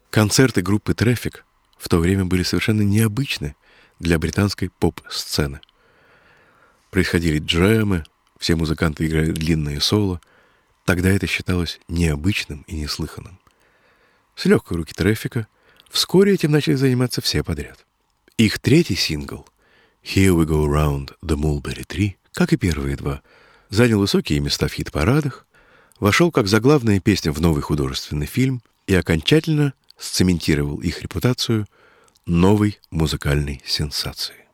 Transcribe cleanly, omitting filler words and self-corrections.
Концерты группы Traffic в то время были совершенно необычны для британской поп-сцены. Происходили джемы, все музыканты играли длинные соло. Тогда это считалось необычным и неслыханным. С легкой руки Треффика вскоре этим начали заниматься все подряд. Их третий сингл «Here We Go Round the Mulberry Tree», как и первые два, занял высокие места в хит-парадах, вошел как заглавная песня в новый художественный фильм и окончательно сцементировал их репутацию новой музыкальной сенсацией.